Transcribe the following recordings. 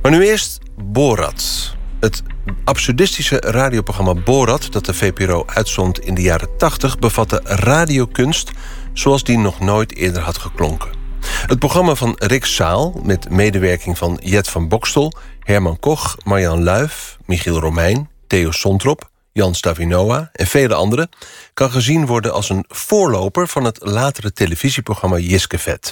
Maar nu eerst Borat. Het absurdistische radioprogramma Borat, dat de VPRO uitzond in de jaren 80... bevatte radiokunst zoals die nog nooit eerder had geklonken. Het programma van Rick Saal, met medewerking van Jet van Bokstel... Herman Koch, Marjan Luif, Michiel Romein, Theo Sontrop... Jan Stavinoa en vele anderen... kan gezien worden als een voorloper van het latere televisieprogramma Jiskevet.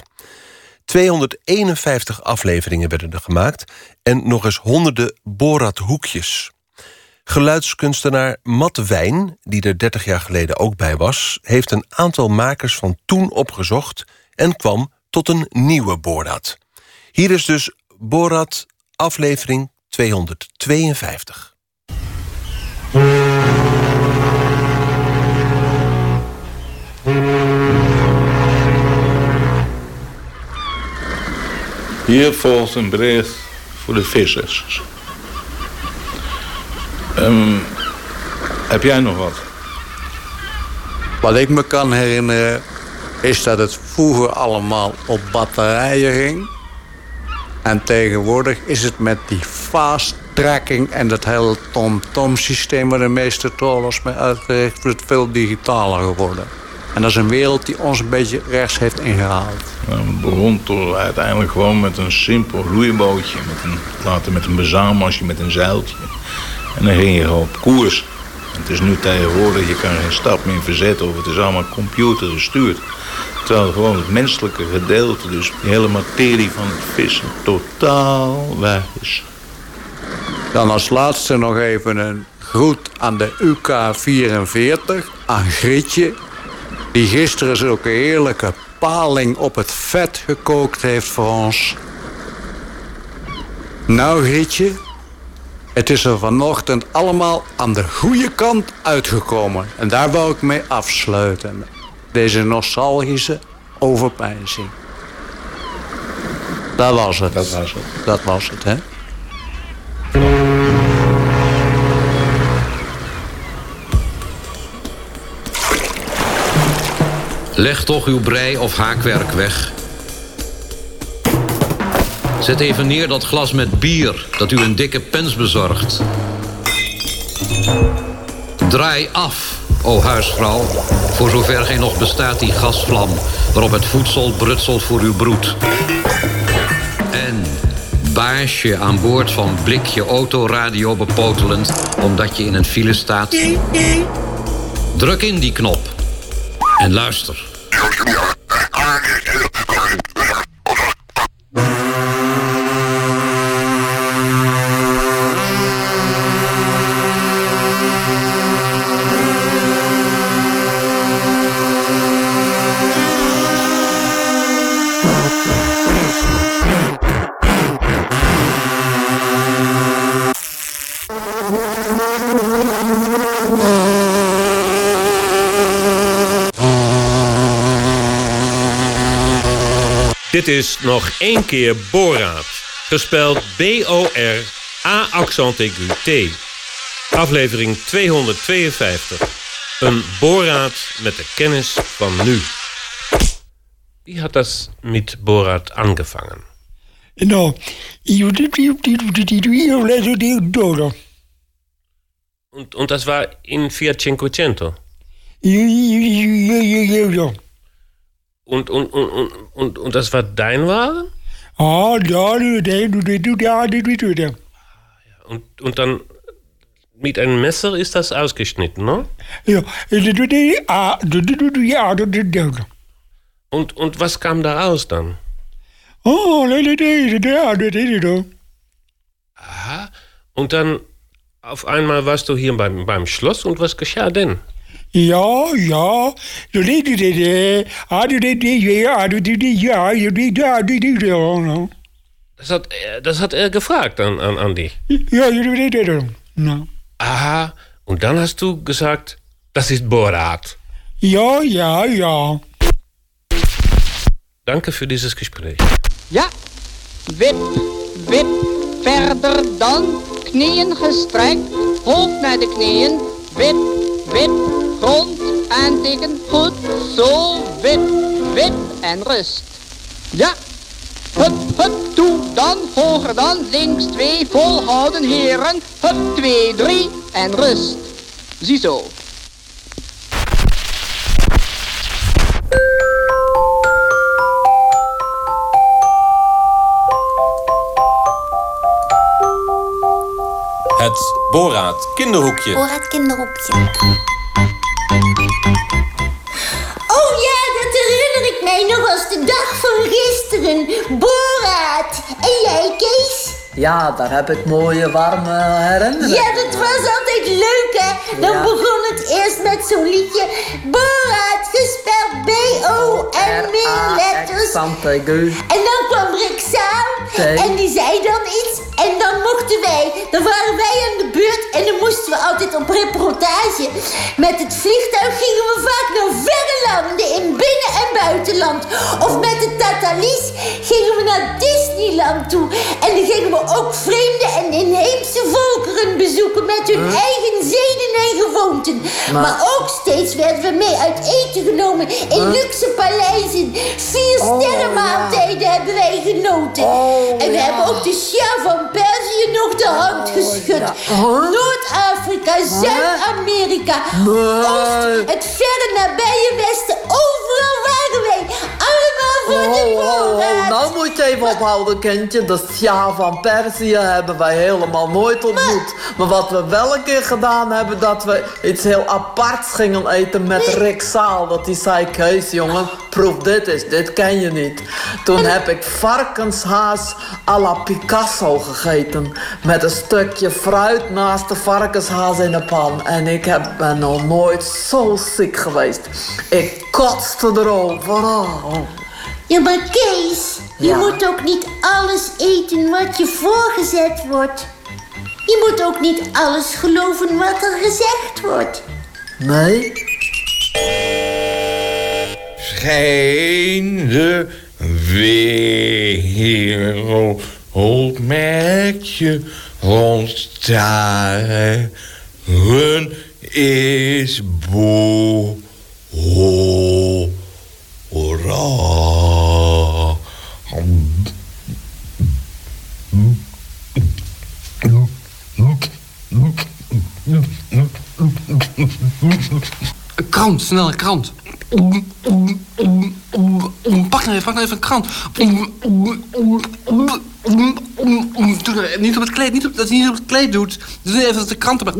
251 afleveringen werden er gemaakt en nog eens honderden Borat-hoekjes. Geluidskunstenaar Matt Wijn, die er 30 jaar geleden ook bij was... heeft een aantal makers van toen opgezocht en kwam tot een nieuwe Borat. Hier is dus Borat, aflevering 252. Hier volgt een bericht voor de vissers. Heb jij nog wat? Wat ik me kan herinneren is dat het vroeger allemaal op batterijen ging. En tegenwoordig is het met die fast tracking en dat hele tom-tom systeem waar de meeste trawlers mee uitgericht wordt, veel digitaler geworden. En dat is een wereld die ons een beetje rechts heeft ingehaald. Nou, het begon toch uiteindelijk gewoon met een simpel roeibootje. Later met een bezamelmasje, met een zeiltje. En dan ging je gewoon op koers. En het is nu tegenwoordig, je kan geen stap meer verzetten of het is allemaal computergestuurd. Terwijl gewoon het menselijke gedeelte, dus die hele materie van het vissen, totaal weg is. Dan als laatste nog even een groet aan de UK44, aan Grietje, die gisteren zulke heerlijke paling op het vet gekookt heeft voor ons. Nou, Grietje, het is er vanochtend allemaal aan de goede kant uitgekomen. En daar wou ik mee afsluiten. Deze nostalgische overpeinzing. Dat was het. Dat was het, hè? Leg toch uw brei of haakwerk weg. Zet even neer dat glas met bier dat u een dikke pens bezorgt. Draai af, o huisvrouw, voor zover gij nog bestaat die gasvlam waarop het voedsel brutselt voor uw broed. En baasje aan boord van blikje autoradio bepotelend omdat je in een file staat. Druk in die knop en luister. Dit is nog één keer Borat, gespeld B-O-R, A-accent aigu T. Aflevering 252. Een Borat met de kennis van nu. Wie hat das mit Borat angefangen? No. Und das war in Fiat Cinquecento? Und das war dein Wagen? Und dann mit einem Messer ist das ausgeschnitten, ne? Ja. Und was kam da raus dann? Aha. Und dann auf einmal warst du hier beim Schloss und was geschah denn? Ja. Das hat er gefragt an dich. Ja. No. Aha. Und dann hast du gesagt, das ist Borat. Ja. Danke für dieses Gespräch. Ja, wip, verder dan, knieën gestrekt, hoofd naar de knieën, wip, grond aantikken, goed, zo, wip en rust. Ja, hup. Hup, toe, dan, hoger dan, links 2, volhouden heren. Hup, 2, 3 en rust. Ziezo. Het Boraat Kinderhoekje. Boraat Kinderhoekje. Oh ja, dat herinner ik mij nog als de dag van gisteren. Boraat. En jij, Kees? Ja, daar heb ik mooie, warme herinneringen. Ja, dat was altijd leuk, hè? Dan begon het eerst met zo'n liedje. Boraat, gespeld B-O en meer letters. En dan kwam Rick Zaal en die zei dan iets. En dan mochten wij, dan waren wij aan de beurt en dan moesten we altijd op reportage. Met het vliegtuig gingen we vaak naar verre landen in binnen- en buitenland. Of met de Tatalis gingen we naar Disneyland toe. En dan gingen we ook vreemde en inheemse volkeren bezoeken met hun eigen zeden en gewoonten. Maar ook steeds werden we mee uit eten genomen in luxe paleizen. 4 sterrenmaaltijden hebben wij genoten. En we hebben ook de Shah van Perzië nog de hand geschud. Noord-Afrika, Zuid-Amerika, Oost, het verre nabije Westen. Overal waren wij. Allemaal voor de Boraat. Nou moet je even ophouden, kindje. De Shah van Perzië hebben wij helemaal nooit ontmoet. Maar wat we wel een keer gedaan hebben, dat we iets heel aparts gingen eten met Rick Zaal. Dat die zei, Kees, jongen, proef dit eens. Dit ken je niet. Toen heb ik varkenshaas à la Picasso gegeten. Met een stukje fruit naast de varkenshaas in de pan. En ik ben nog nooit zo ziek geweest. Ik kotste erover. Ja, maar Kees, je moet ook niet alles eten wat je voorgezet wordt. Je moet ook niet alles geloven wat er gezegd wordt. Nee? Schijn de wereld met je rondstaren is Boraat. Een krant, snel een krant. Pak nou even een krant. Niet op het kleed, dat hij niet op het kleed doet. Doe even dat de krant erbij.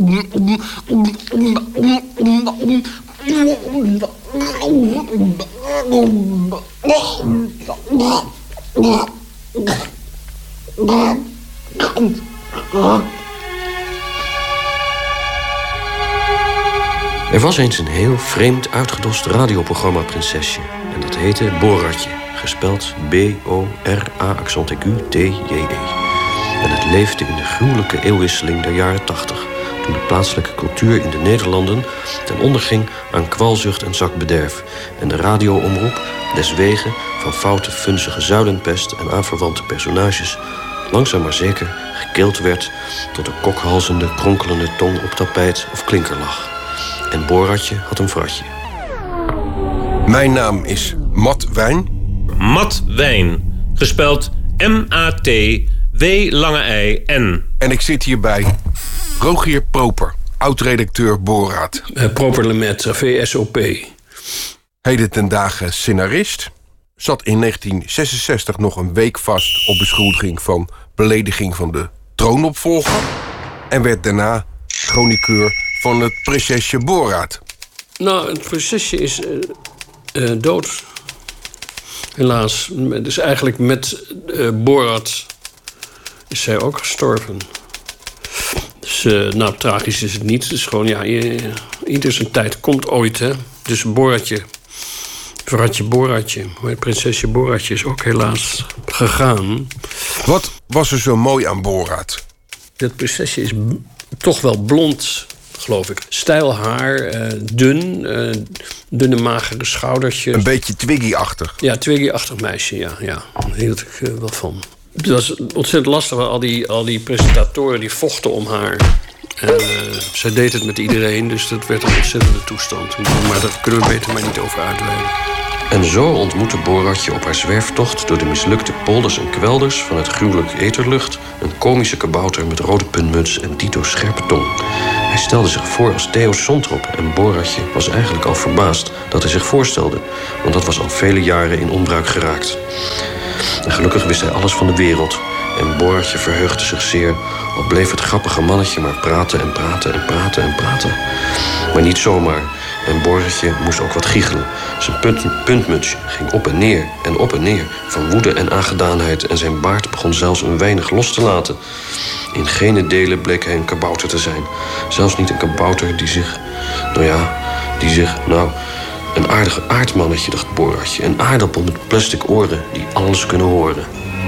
Er was eens een heel vreemd uitgedost radioprogramma Prinsesje. En dat heette Boratje, gespeld B-O-R-A-T-J-E. En het leefde in de gruwelijke eeuwwisseling der jaren 80... toen de plaatselijke cultuur in de Nederlanden ten onder ging aan kwalzucht en zakbederf... en de radioomroep, deswege van foute, funzige zuilenpest en aanverwante personages... langzaam maar zeker gekeeld werd tot een kokhalzende, kronkelende tong op tapijt of klinkerlach. En Boratje had een vratje. Mijn naam is Mat Wijn. Mat Wijn, gespeld M-A-T-W-I-N. En ik zit hier bij Rogier Proper, oud-redacteur Boraat. Proper Lemaitre, VSOP. Heden ten dagen scenarist. Zat in 1966 nog een week vast op beschuldiging van belediging van de troonopvolger. En werd daarna chroniqueur van het prinsesje Boraat. Nou, het prinsesje is dood. Helaas. Dus eigenlijk met Borat is zij ook gestorven. Dus, nou, tragisch is het niet. Het is gewoon, ja, ieder zijn tijd komt ooit, hè. Dus Boratje. Boratje. Maar prinsesje Boratje is ook helaas gegaan. Wat was er zo mooi aan Boraat? Dat prinsesje is toch wel blond, geloof ik. Stijl haar, dun, dunne magere schoudertjes. Een beetje Twiggy-achtig. Ja, Twiggy-achtig meisje, ja. Daar hield ik wel van. Het was ontzettend lastig, al die presentatoren die vochten om haar. En zij deed het met iedereen, dus dat werd een ontzettende toestand. Maar daar kunnen we beter maar niet over uitweiden. En zo ontmoette Boratje op haar zwerftocht door de mislukte polders en kwelders van het gruwelijk Eterlucht een komische kabouter met rode puntmuts en dito scherpe tong. Hij stelde zich voor als Theo Sontrop en Boratje was eigenlijk al verbaasd dat hij zich voorstelde, want dat was al vele jaren in onbruik geraakt. En gelukkig wist hij alles van de wereld en Boratje verheugde zich zeer, al bleef het grappige mannetje maar praten en praten en praten en praten. Maar niet zomaar. En Boratje moest ook wat giechelen. Zijn puntmuts ging op en neer van woede en aangedaanheid en zijn baard begon zelfs een weinig los te laten. In gene delen bleek hij een kabouter te zijn. Zelfs niet een kabouter die zich... een aardig aardmannetje, dacht Boratje. Een aardappel met plastic oren die alles kunnen horen.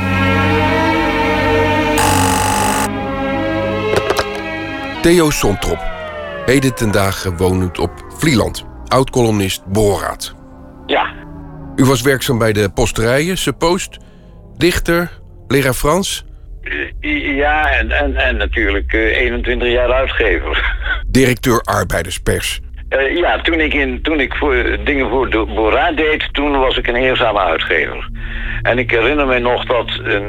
Theo Sontrop, heden ten dagen wonend op Vlieland. Oud-columnist Borat. Ja. U was werkzaam bij de posterijen, Suppost, dichter, leraar Frans. Ja, en natuurlijk 21 jaar uitgever. Directeur arbeiderspers. Ja, toen ik dingen voor de Borat deed, toen was ik een eerzame uitgever. En ik herinner me nog dat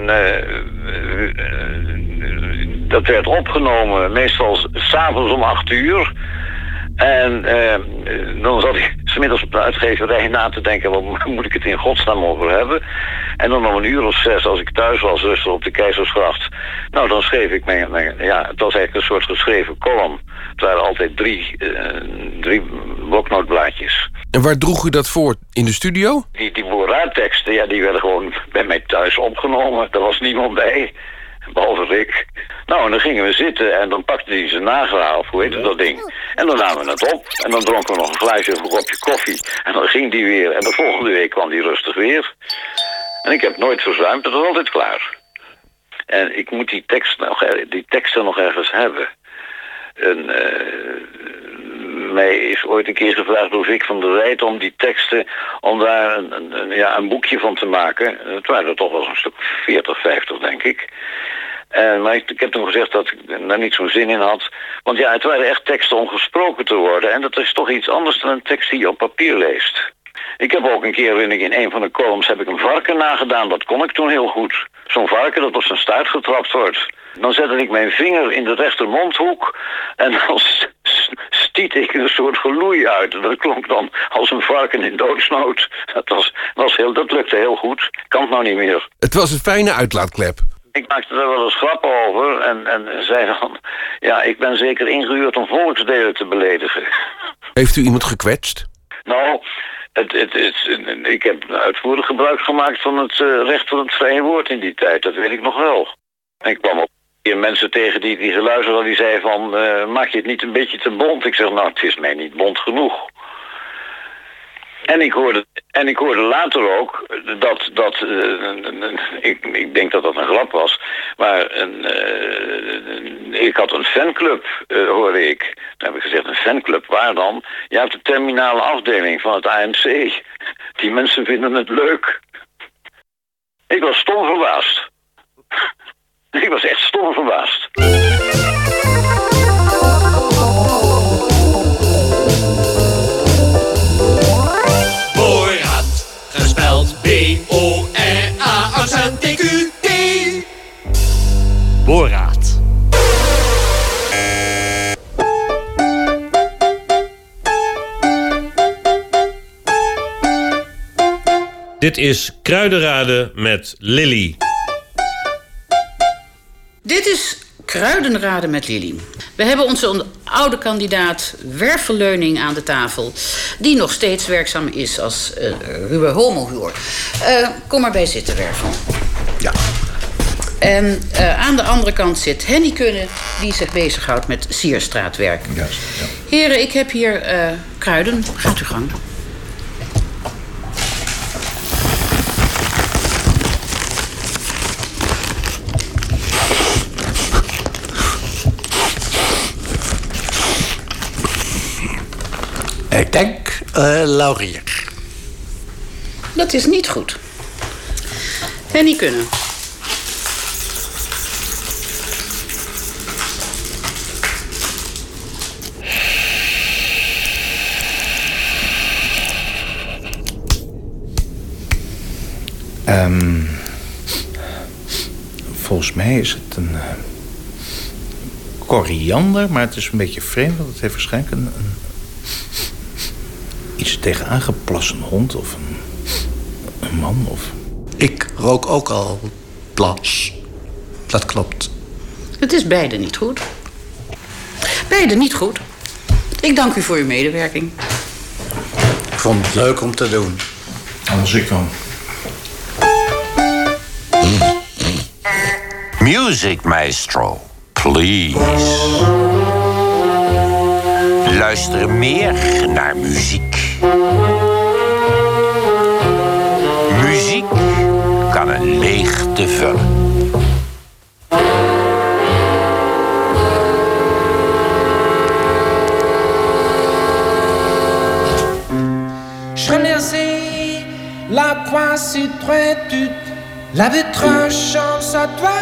dat werd opgenomen meestal 's avonds om 8:00. En dan zat ik 's middags op de uitgeverij na te denken, wat moet ik het in godsnaam over hebben? En dan om 1:00 of 6, als ik thuis was, rustig op de Keizersgracht. Nou, dan schreef ik het was eigenlijk een soort geschreven column. Het waren altijd drie bloknootblaadjes. En waar droeg u dat voor? In de studio? Die Borat-teksten, ja, die werden gewoon bij mij thuis opgenomen. Er was niemand bij, behalve Rick. Nou, en dan gingen we zitten en dan pakte hij zijn nagraal, of hoe heet dat ding. En dan namen we het op en dan dronken we nog een glaasje of een kopje koffie. En dan ging die weer en de volgende week kwam die rustig weer. En ik heb nooit verzuimd, het was altijd klaar. En ik moet die teksten nog ergens hebben. Mij is ooit een keer gevraagd door Vic van der Rijt om die teksten, om daar een boekje van te maken. Het waren er toch wel een stuk 40, 50, denk ik. Maar ik heb toen gezegd dat ik daar niet zo'n zin in had. Want ja, het waren echt teksten om gesproken te worden. En dat is toch iets anders dan een tekst die je op papier leest. Ik heb ook een keer, in een van de columns, heb ik een varken nagedaan. Dat kon ik toen heel goed. Zo'n varken dat op zijn staart getrapt wordt. Dan zette ik mijn vinger in de rechtermondhoek en dan stiet ik een soort geloei uit. Dat klonk dan als een varken in doodsnood. Dat lukte heel goed. Kan het nou niet meer. Het was een fijne uitlaatklep. Ik maakte er wel eens grappen over en zei dan, ja, ik ben zeker ingehuurd om volksdelen te beledigen. Heeft u iemand gekwetst? Nou, ik heb uitvoerig gebruik gemaakt van het recht van het vrije woord in die tijd. Dat weet ik nog wel. En ik kwam op mensen tegen die geluisterd hadden, die zeiden van, maak je het niet een beetje te bont? Ik zeg, nou, het is mij niet bont genoeg. En ik hoorde later ook dat ik denk dat dat een grap was, maar ik had een fanclub, hoorde ik. Dan heb ik gezegd, een fanclub, waar dan? Je hebt de terminale afdeling van het ANC. Die mensen vinden het leuk. Ik was stom verbaasd. Ik was echt stom verbaasd. Borat, gespeld B-O-R-A-T-Q-T. Borat. Dit is Kruidenraden met Lily. Dit is Kruidenraden met Lily. We hebben onze oude kandidaat Werfelleuning aan de tafel, die nog steeds werkzaam is als ruwe homohuur. Kom maar bij zitten, Werfel. Ja. En aan de andere kant zit Henny Kunne, die zich bezighoudt met sierstraatwerk. Juist, ja. Heren, ik heb hier kruiden. Gaat uw gang. Ik denk laurier. Dat is niet goed. Henny Kunne. Volgens mij is het een koriander, maar het is een beetje vreemd, want het heeft waarschijnlijk iets tegenaan geplast, een hond of een man of... Ik rook ook al plas. Dat klopt. Het is beide niet goed. Beide niet goed. Ik dank u voor uw medewerking. Ik vond het leuk om te doen. Anders ik dan. Music Maestro, please. Luister meer naar muziek. Muziek kan een leegte vullen. Je sais la quoi si très tu la votre chance à toi.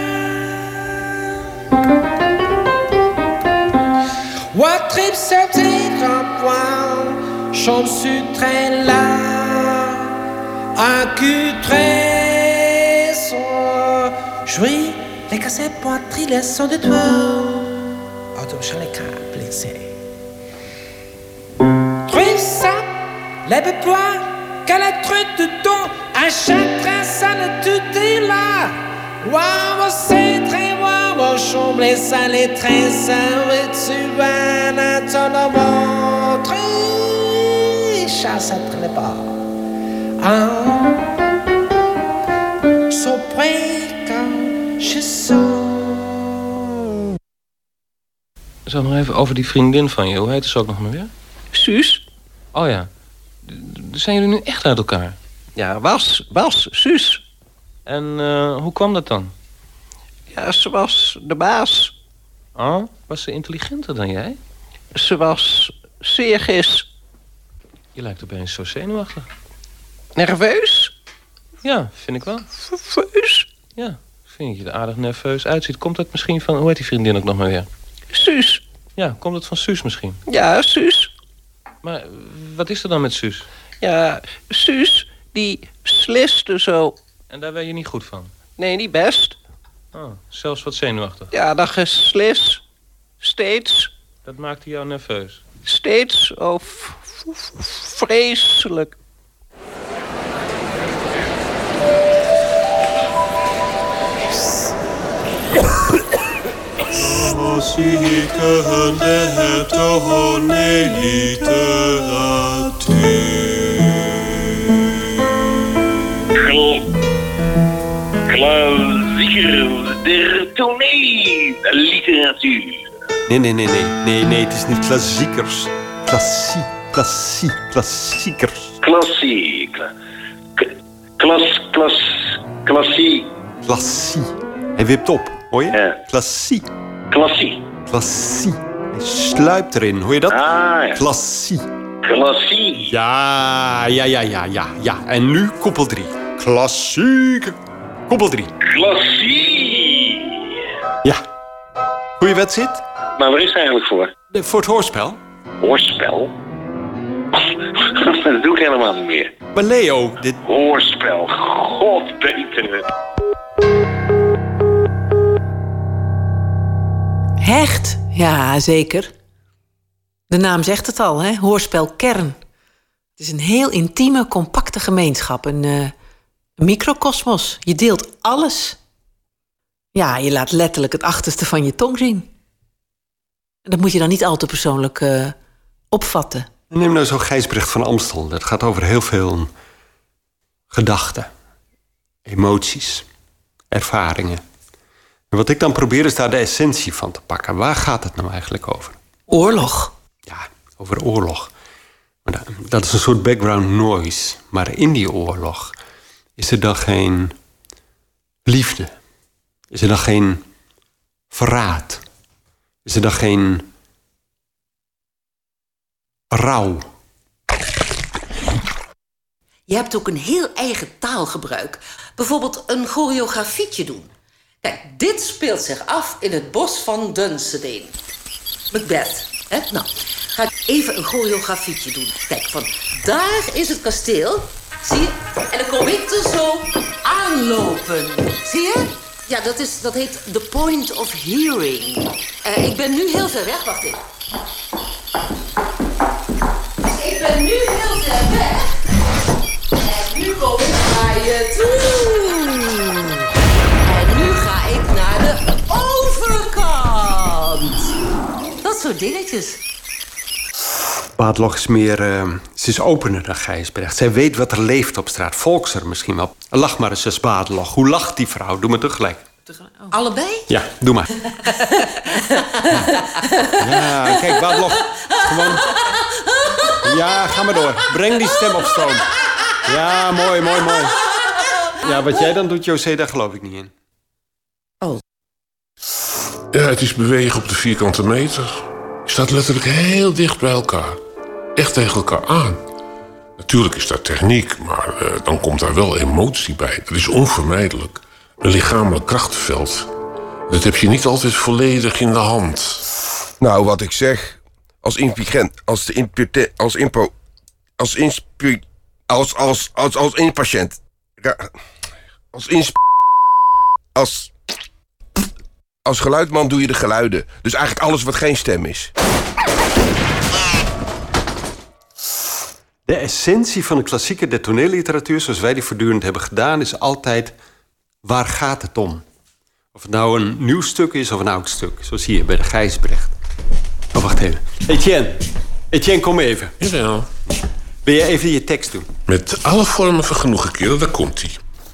What trip c'est un point chance très là à que très son jouer les cassettes pour triller son de toi. Auto chalet câble c'est. Lève-toi, qu'à la truite de ton, à chaque trace, ça ne tout est là. Waouh, c'est très waouh, chambre, ça les très et tu vas à ton montre. Chasse après les pas. So près quand je sors. Zo nog even over die vriendin van je. Hoe heet ze ook nog maar weer? Suus. Oh ja. Zijn jullie nu echt uit elkaar? Ja, was, Suus. En hoe kwam dat dan? Ja, ze was de baas. Oh, was ze intelligenter dan jij? Ze was zeer gis. Je lijkt opeens zo zenuwachtig. Nerveus? Ja, vind ik wel. Nerveus? Ja, vind je er aardig nerveus uitziet. Komt dat misschien van, hoe heet die vriendin ook nog maar weer? Suus. Ja, komt het van Suus misschien? Ja, Suus. Maar wat is er dan met Suus? Ja, Suus, die sliste zo. En daar ben je niet goed van? Nee, niet best. Oh, zelfs wat zenuwachtig? Ja, dat geslis. Steeds. Dat maakte jou nerveus? Steeds. Oh, vreselijk. Klassieker der toneelliteratuur. Nee, het is niet klassiekers. Klassiekers. Klassie. Klassie. Hij wipt op, hoor je? Ja. Klassie. Hij sluipt erin, hoor je dat? Ah, ja. Klassie. Ja. En nu koppel 3. Klassiek. Koppel 3. Klassie. Ja. Goeie wedstrijd? Maar waar is het eigenlijk voor? Voor het hoorspel. Hoorspel? Dat doe ik helemaal niet meer. Maar Leo, dit... Hoorspel, god beter. Hecht, ja zeker. De naam zegt het al, hè? Hoorspel Kern. Het is een heel intieme, compacte gemeenschap. Een microcosmos. Je deelt alles. Ja, je laat letterlijk het achterste van je tong zien. Dat moet je dan niet al te persoonlijk opvatten. Neem nou zo Gijsbrecht van Amstel. Dat gaat over heel veel gedachten, emoties, ervaringen. En wat ik dan probeer is daar de essentie van te pakken. Waar gaat het nou eigenlijk over? Oorlog. Ja, over oorlog. Maar dat is een soort background noise. Maar in die oorlog is er dan geen liefde. Is er dan geen verraad. Is er dan geen rouw. Je hebt ook een heel eigen taalgebruik. Bijvoorbeeld een choreografietje doen. Kijk, dit speelt zich af in het bos van Dunsedin. Macbeth, hè? Nou, ga ik even een choreografietje doen. Kijk, van daar is het kasteel. Zie je? En dan kom ik er zo aanlopen. Zie je? Ja, dat heet the point of hearing. Ik ben nu heel ver weg. Wacht even. Ik ben nu heel ver weg. En nu kom ik naar je toe. En nu ga ik naar de overkant. Dat soort dingetjes. Badeloch is meer... ze is opener dan Gijsbrecht. Zij weet wat er leeft op straat. Volkser misschien wel. Lach maar eens, Badeloch. Hoe lacht die vrouw? Doe me tegelijk. Allebei? Ja, doe maar. Ja, kijk, Badeloch. Gewoon... Ja, ga maar door. Breng die stem op stoom. Ja, mooi. Ja, wat jij dan doet, José, daar geloof ik niet in. Oh. Ja, het is bewegen op de vierkante meter. Je staat letterlijk heel dicht bij elkaar. Echt tegen elkaar aan. Natuurlijk is dat techniek, maar dan komt daar wel emotie bij. Dat is onvermijdelijk. Een lichamelijk krachtenveld. Dat heb je niet altijd volledig in de hand. Nou, wat ik zeg... Als inpatiënt... Als geluidman doe je de geluiden. Dus eigenlijk alles wat geen stem is. De essentie van de klassieke der toneelliteratuur, zoals wij die voortdurend hebben gedaan, is altijd: waar gaat het om? Of het nou een nieuw stuk is of een oud stuk. Zoals hier bij de Gijsbrecht. Oh, wacht even. Etienne, kom even. Jawel. Wil je even je tekst doen? Met alle vormen van genoegen, kerel, daar komt-ie.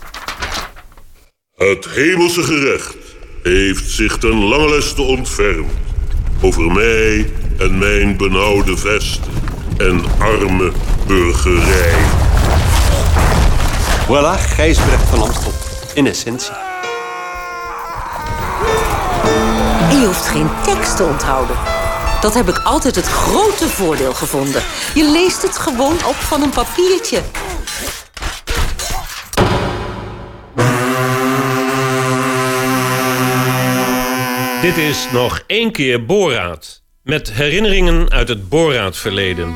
Het hemelse gerecht heeft zich ten lange leste ontfermd over mij en mijn benauwde vesten en arme burgerij. Voilà, Gijsbrecht van Amstel. In essentie. En je hoeft geen tekst te onthouden. Dat heb ik altijd het grote voordeel gevonden. Je leest het gewoon op van een papiertje. Dit is nog één keer Boraat. Met herinneringen uit het Boraat-verleden.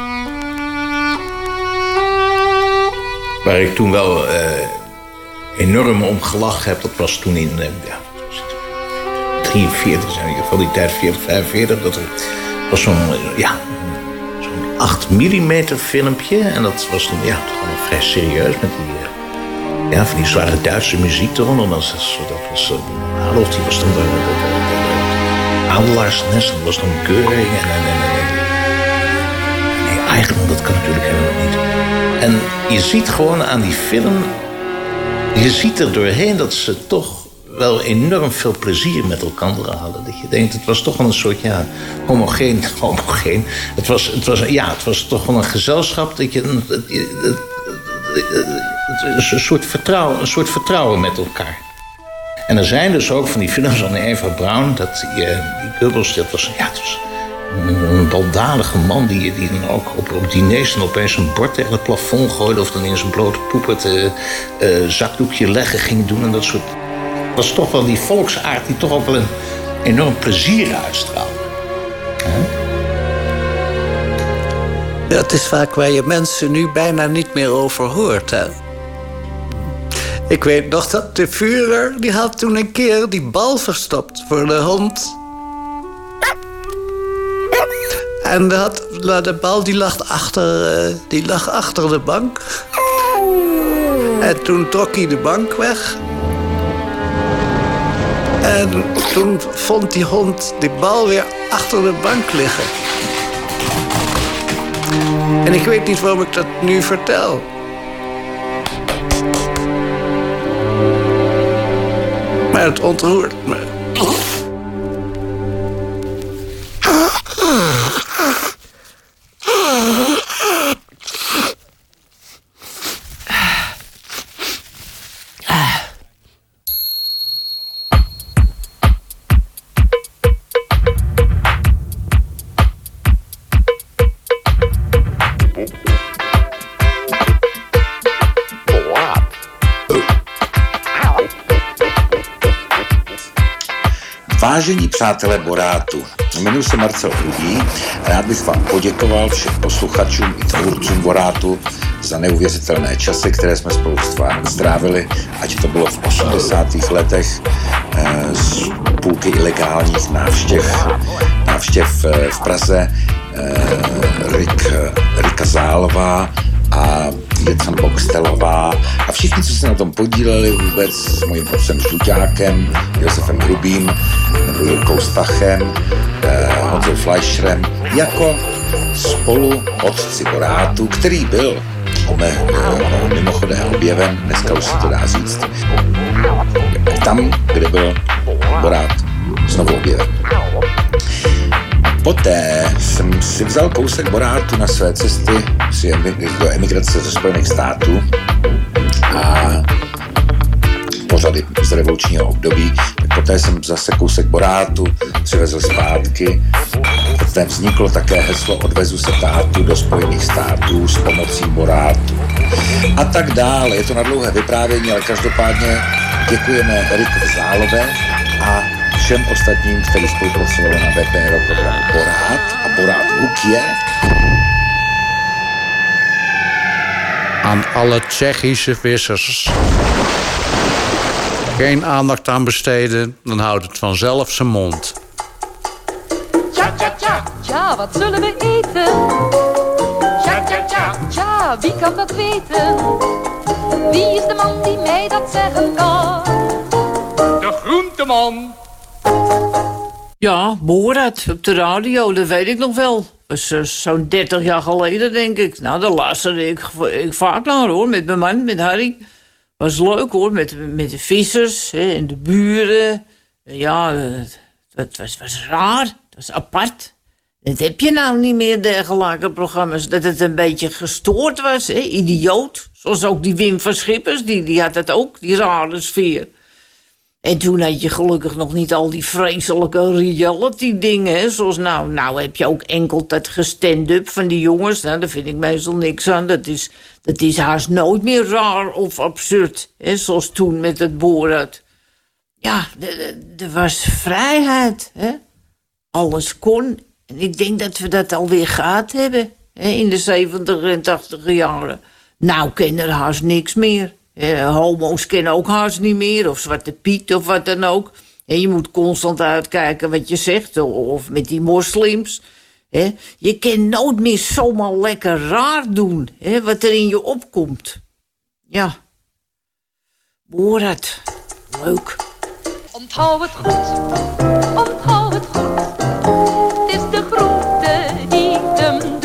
Waar ik toen wel enorm om gelachen heb, dat was toen in 43, in ieder geval die tijd 40, 45. Dat was zo'n 8 mm filmpje. En dat was toen toch wel vrij serieus met die, van die zware Duitse muziek eronder. Dat was Adolf, die was dan de adelaarsnest, dat was dan Göring nee, eigenlijk, dat kan natuurlijk helemaal niet. En je ziet gewoon aan die film, je ziet er doorheen dat ze toch wel enorm veel plezier met elkaar hadden. Dat je denkt, het was toch wel een soort, homogeen. Het was toch wel een gezelschap dat je een soort vertrouwen met elkaar. En er zijn dus ook van die films van Eva Braun, dat die Goebbels, het was een baldadige man die dan ook op diners dan opeens een bord tegen het plafond gooide of dan in zijn blote poep het zakdoekje leggen ging doen en dat soort. Het was toch wel die volksaard die toch ook wel een enorm plezier uitstraalde. Ja, het is vaak waar je mensen nu bijna niet meer over hoort, hè. Ik weet nog dat de Führer, die had toen een keer die bal verstopt voor de hond. En de bal die lag achter de bank. En toen trok hij de bank weg. En toen vond die hond die bal weer achter de bank liggen. En ik weet niet waarom ik dat nu vertel. Maar het ontroert me. Vážení přátelé Borátu, jmenuji se Marcel Hrubý a rád bych vám poděkoval všem posluchačům i tvůrcům Borátu za neuvěřitelné časy, které jsme spolu strávili, ať to bylo v 80. letech z půlky ilegálních návštěv v Praze, Rika Zálová a Věcan Boxtelová a všichni, co se na tom podíleli vůbec s mojím otcem Žluťákem, Josefem Hrubým, nebo Jirkou Stachem, Honzou Fleischerem, jako spolu otci Borátu, který byl mimochodem objeven, dneska už se to dá říct, tam, kde byl Borát znovu objeven. Poté jsem si vzal kousek Borátu na své cesty do emigrace ze Spojených států a pořady z revolučního období. Poté jsem zase kousek Borátu přivezl zpátky. Poté vzniklo také heslo Odvezu se tátu do Spojených států s pomocí Borátu. A tak dále. Je to na dlouhé vyprávění, ale každopádně děkujeme Eriku Zálové a všem ostatním, kteří spolupracovali na VPRO programu Borát a Borát Hoekje. Aan alle Tsjechische vissers. Geen aandacht aan besteden, dan houdt het vanzelf zijn mond. Tja, tja, tja, tja, wat zullen we eten? Tja, tja, tja, tja, wie kan dat weten? Wie is de man die mij dat zeggen kan? De groenteman. Ja, Borat op de radio, dat weet ik nog wel. Dat was zo'n 30 jaar geleden, denk ik. Nou, daar luisterde ik vaak naar, hoor, met mijn man, met Harry. Was leuk, hoor, met de vissers hè, en de buren. Ja, dat was raar, dat was apart. Dat heb je nou niet meer, dergelijke programma's. Dat het een beetje gestoord was, hè, idioot. Zoals ook die Wim van Schippers, die had dat ook, die rare sfeer. En toen had je gelukkig nog niet al die vreselijke reality dingen, hè. Zoals nou heb je ook enkel dat gestand-up van die jongens. Nou, daar vind ik meestal niks aan. Dat is haast nooit meer raar of absurd, hè. Zoals toen met het Borat. Ja, er was vrijheid, hè. Alles kon. En ik denk dat we dat alweer gehad hebben, hè, in de 70 en 80 jaren. Nou ken er haast niks meer. Homo's kennen ook haast niet meer, of Zwarte Piet of wat dan ook. Je moet constant uitkijken wat je zegt, of met die moslims. Je kan nooit meer zomaar lekker raar doen, wat er in je opkomt. Ja. Borat, leuk. Onthoud het goed, onthoud het goed. Het is de groente die hem doet.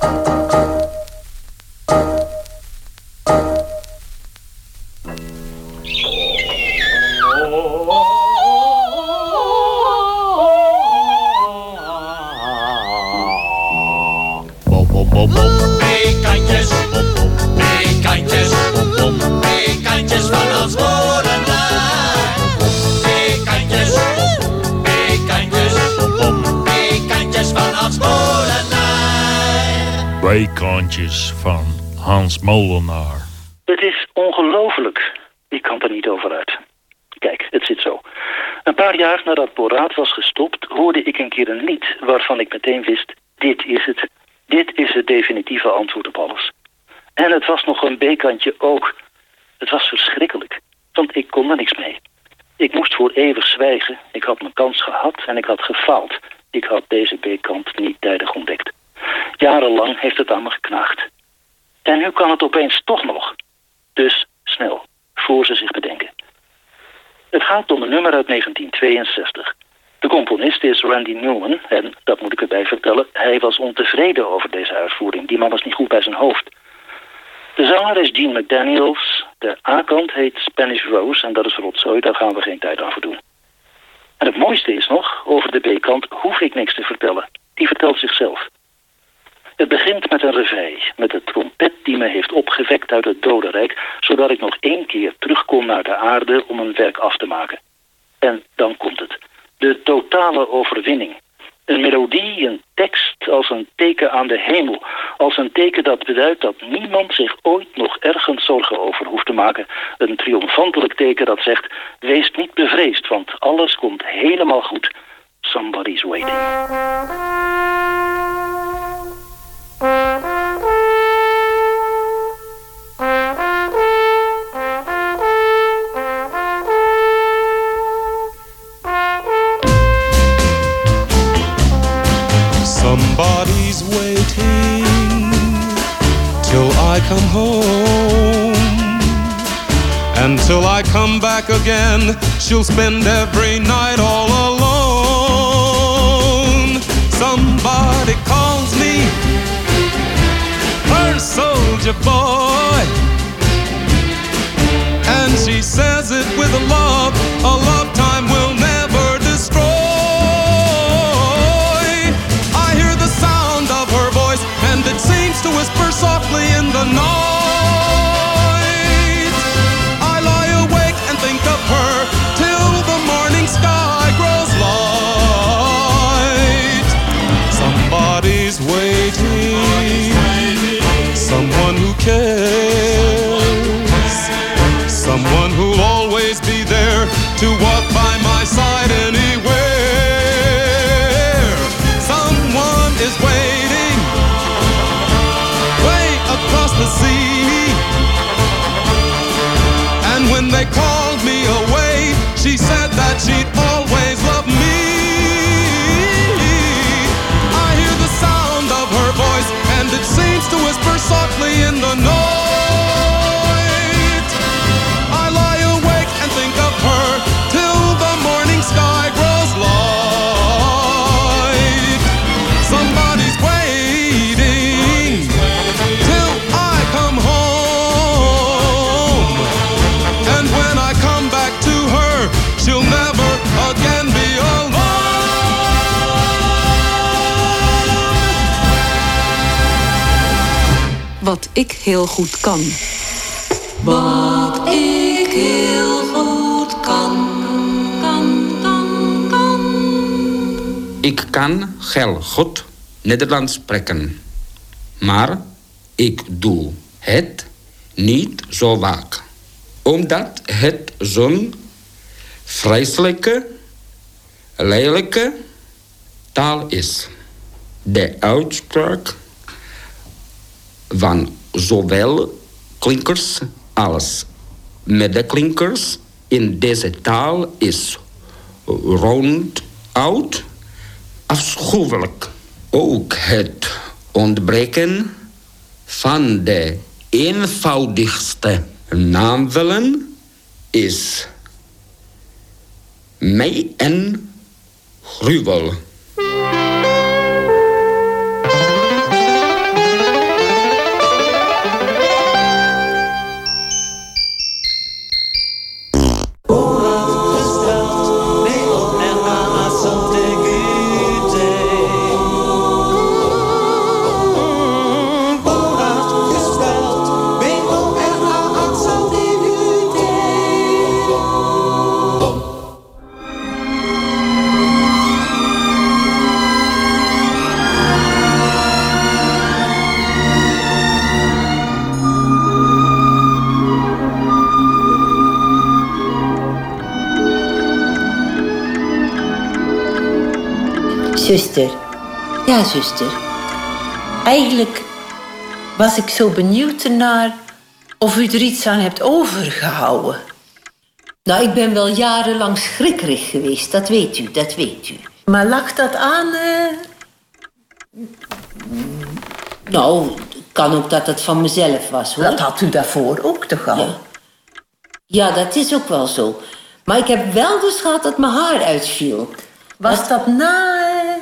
Bekantjes, bekantjes, bekantjes van Hans Molenaar. Bekantjes, bekantjes, bekantjes van Hans Molenaar. Bekantjes van Hans Molenaar. Het is ongelooflijk. Ik kan er niet over uit. Kijk, het zit zo. Een paar jaar nadat Borat was gestopt, hoorde ik een keer een lied waarvan ik meteen wist, dit is het. Dit is het definitieve antwoord op alles. En het was nog een B-kantje ook. Het was verschrikkelijk, want ik kon er niks mee. Ik moest voor eeuwig zwijgen. Ik had mijn kans gehad en ik had gefaald. Ik had deze B-kant niet tijdig ontdekt. Jarenlang heeft het aan me geknaagd. En nu kan het opeens toch nog. Dus snel, voor ze zich bedenken. Het gaat om een nummer uit 1962. De componist is Randy Newman en, dat moet ik erbij vertellen, hij was ontevreden over deze uitvoering. Die man was niet goed bij zijn hoofd. De zanger is Gene McDaniels, de A-kant heet Spanish Rose en dat is rotzooi, daar gaan we geen tijd aan verdoen. En het mooiste is nog, over de B-kant hoef ik niks te vertellen. Die vertelt zichzelf. Het begint met een reveille, met de trompet die me heeft opgewekt uit het dodenrijk, zodat ik nog 1 keer terugkom naar de aarde om een werk af te maken. En dan komt het. De totale overwinning. Een melodie, een tekst als een teken aan de hemel. Als een teken dat beduidt dat niemand zich ooit nog ergens zorgen over hoeft te maken. Een triomfantelijk teken dat zegt, wees niet bevreesd, want alles komt helemaal goed. Somebody's waiting. Somebody's waiting till I come home. And till I come back again, she'll spend every night all alone. Somebody calls me her soldier boy, and she says it with a love time will never destroy. And it seems to whisper softly in the night. I lie awake and think of her till the morning sky grows light. Somebody's waiting, someone who cares, someone who'll always be there to walk by my side anywhere. Someone is waiting across the sea, and when they called me away, she said that she'd always love me. I hear the sound of her voice, and it seems to whisper softly in the night. I lie awake and think of her till the morning sky grows light. Somebody's waiting till I come home, and when I come back to her, she'll never again be alone. Wat ik heel goed kan. Wat ik heel goed kan. Ik kan heel goed Nederlands spreken, maar ik doe het niet zo vaak, omdat het zo'n vreselijke, lelijke taal is. De uitspraak van zowel klinkers als medeklinkers in deze taal is ronduit afschuwelijk. Ook het ontbreken van de eenvoudigste naamvellen is mij een gruwel. Zuster. Ja, zuster. Eigenlijk was ik zo benieuwd ernaar of u er iets aan hebt overgehouden. Nou, ik ben wel jarenlang schrikkerig geweest, dat weet u, dat weet u. Maar lag dat aan... Nou, kan ook dat het van mezelf was, hoor. Dat had u daarvoor ook toch al? Ja. Ja, dat is ook wel zo. Maar ik heb wel dus gehad dat mijn haar uitviel. Was dat na...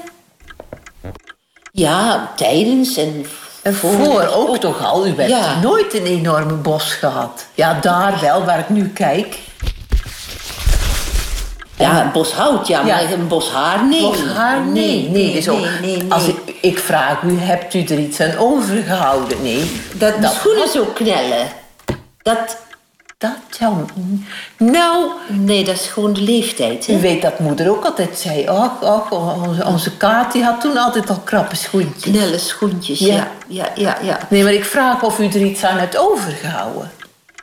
Ja, tijdens en voor ook toch al. U hebt nooit een enorme bos gehad. Ja, daar wel, waar ik nu kijk. Ja, een bos hout, ja, maar een bos haar, nee. Bos haar, nee. Nee. Als ik vraag u, hebt u er iets aan overgehouden? Nee. Dat mijn schoenen zo knellen. Dat zou... Nou... Nee, dat is gewoon de leeftijd, hè? U weet dat moeder ook altijd zei. Onze Kaat die had toen altijd al krappe schoentjes. Snelle schoentjes, ja. Nee, maar ik vraag of u er iets aan hebt overgehouden.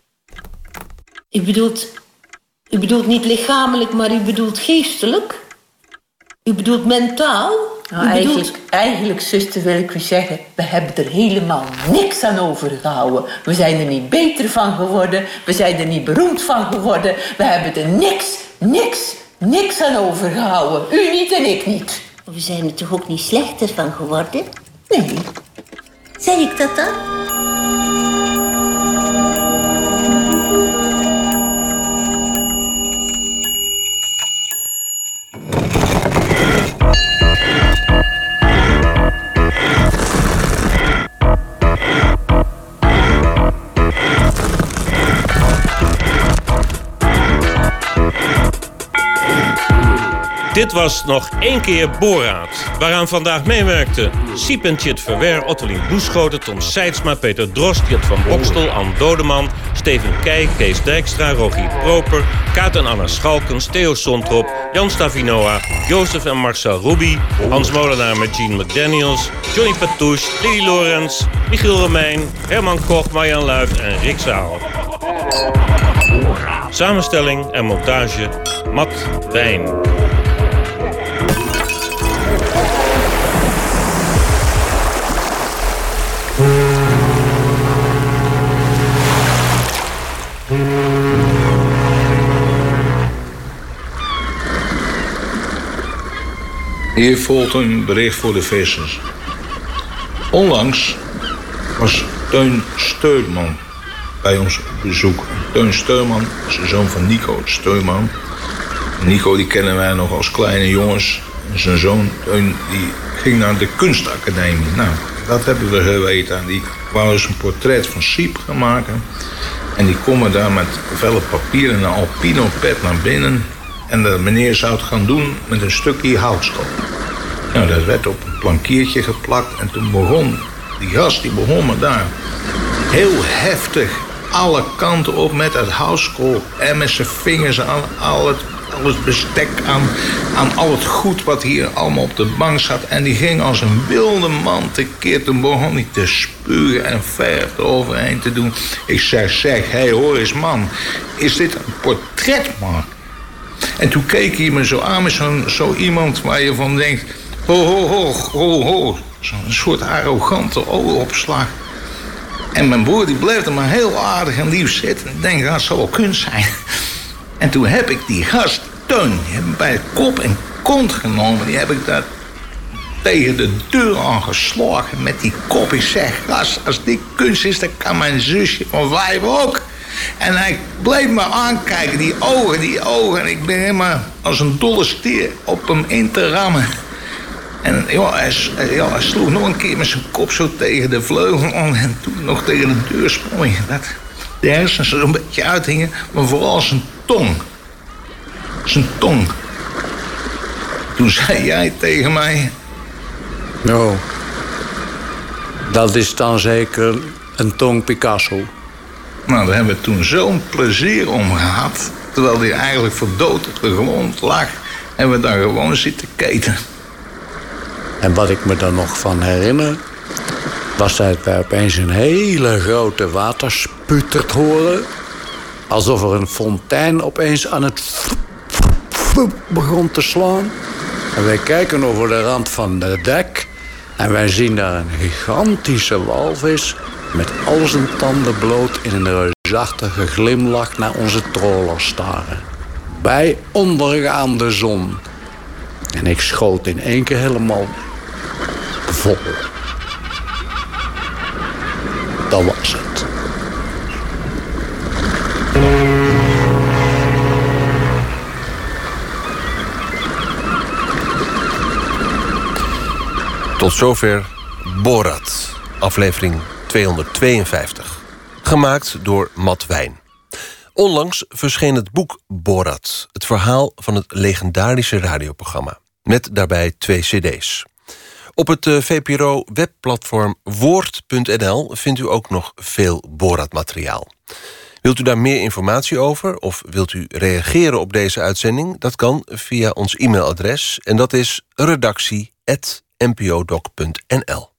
U bedoelt niet lichamelijk, maar u bedoelt geestelijk? U bedoelt mentaal? Nou, eigenlijk, zuster, wil ik u zeggen... we hebben er helemaal niks aan overgehouden. We zijn er niet beter van geworden. We zijn er niet beroemd van geworden. We hebben er niks aan overgehouden. U niet en ik niet. We zijn er toch ook niet slechter van geworden? Nee. Zeg ik dat dan? Dit was nog één keer Boraat, waaraan vandaag meewerkten Siep en Tjit Verwer, Ottelien Bloeschoten, Tom Seidsma, Peter Drost, Jet van Bokstel, Ann Dodeman, Steven Keij, Kees Dijkstra, Rogier Proper, Kaat en Anna Schalkens, Theo Sontrop, Jan Stavinoa, Jozef en Marcel Ruby, Hans Molenaar met Gene McDaniels, Johnny Patouche, Lili Lorenz, Michiel Romein, Herman Koch, Marjan Luif en Rick Zaal. Samenstelling en montage Matt Wijn. Hier volgt een bericht voor de vissers. Onlangs was Teun Steunman bij ons op bezoek. Teun Steunman is de zoon van Nico Steunman. Nico die kennen wij nog als kleine jongens. Zijn zoon Teun die ging naar de kunstacademie. Nou, dat hebben we geweten. Die wou eens een portret van Siep gaan maken. En die komen daar met vellen papier en een alpino pet naar binnen. En de meneer zou het gaan doen met een stukje houtskool. Nou, dat werd op een plankiertje geplakt. En toen begon die gast, die begon me daar heel heftig alle kanten op met het houtskool. En met zijn vingers aan al het bestek, aan al het goed wat hier allemaal op de bank zat. En die ging als een wilde man tekeer. Toen begon hij te spugen en verf eroverheen te doen. Ik zeg, hé, hoor eens man, is dit een portret, man? En toen keek hij me zo aan met zo iemand waar je van denkt... ho. Zo'n soort arrogante oogopslag. En mijn broer die bleef er maar heel aardig en lief zitten. Ik denk, dat zal wel kunst zijn. En toen heb ik die gast, Teun, die heb ik bij kop en kont genomen. Die heb ik daar tegen de deur aangeslagen met die kop. Ik zeg, gast, als dit kunst is, dan kan mijn zusje van 5 ook. En hij bleef me aankijken, die ogen. En ik ben helemaal als een dolle stier op hem in te rammen. En hij sloeg nog een keer met zijn kop zo tegen de vleugel aan. En toen nog tegen de deur sprong. Dat de hersens er een beetje uithingen, maar vooral zijn tong. Zijn tong. Toen zei jij tegen mij... Nou, dat is dan zeker een tong Picasso. Nou, daar hebben we toen zo'n plezier om gehad. Terwijl hij eigenlijk voor dood op de grond lag. En we daar gewoon zitten keten. En wat ik me dan nog van herinner... was dat we opeens een hele grote watersputterd horen. Alsof er een fontein opeens aan het begon te slaan. En wij kijken over de rand van het dek. En wij zien daar een gigantische walvis... met al zijn tanden bloot in een reusachtige glimlach naar onze troller staren. Bij ondergaande zon. En ik schoot in één keer helemaal vol. Dat was het. Tot zover Borat, aflevering 252. Gemaakt door Matt Wijn. Onlangs verscheen het boek Borat, het verhaal van het legendarische radioprogramma. Met daarbij 2 cd's. Op het VPRO-webplatform woord.nl vindt u ook nog veel Borat-materiaal. Wilt u daar meer informatie over of wilt u reageren op deze uitzending? Dat kan via ons e-mailadres en dat is redactie@npodoc.nl.